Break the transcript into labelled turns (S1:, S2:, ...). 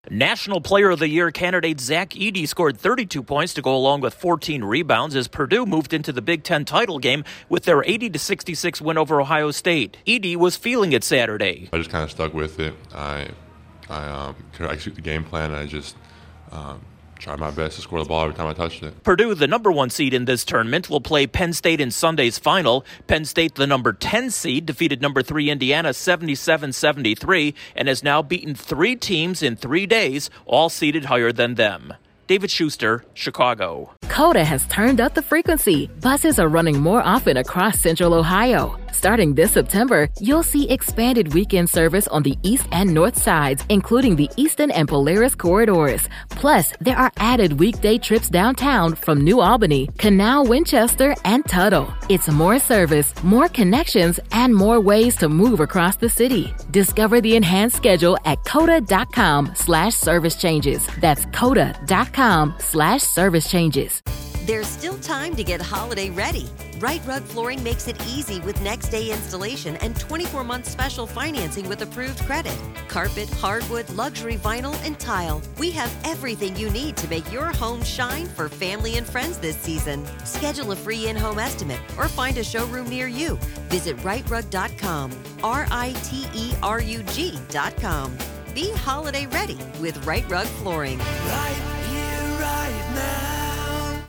S1: National Player of the Year candidate Zach Edey scored 32 points to go along with 14 rebounds as Purdue moved into the Big Ten title game with their 80-66 win over Ohio State. Edey was feeling it Saturday.
S2: I just kind of stuck with it. I execute the game plan, and I just tried my best to score the ball every time I touched it.
S1: Purdue, the number 1 seed in this tournament, will play Penn State in Sunday's final. Penn State, the number 10 seed, defeated number 3 Indiana 77-73 and has now beaten 3 teams in 3 days, all seeded higher than them. David Schuster, Chicago.
S3: Coda has turned up the frequency. Buses are running more often across Central Ohio. Starting this September, you'll see expanded weekend service on the east and north sides, including the Eastern and Polaris corridors. Plus, there are added weekday trips downtown from New Albany, Canal, Winchester, and Tuttle. It's more service, more connections, and more ways to move across the city. Discover the enhanced schedule at coda.com/service changes. That's coda.com/service changes.
S4: There's still time to get holiday ready. Right Rug Flooring makes it easy with next day installation and 24-month special financing with approved credit. Carpet, hardwood, luxury vinyl, and tile. We have everything you need to make your home shine for family and friends this season. Schedule a free in-home estimate or find a showroom near you. Visit rightrug.com, RITERUG.com. Be holiday ready with Right Rug Flooring.
S5: Right.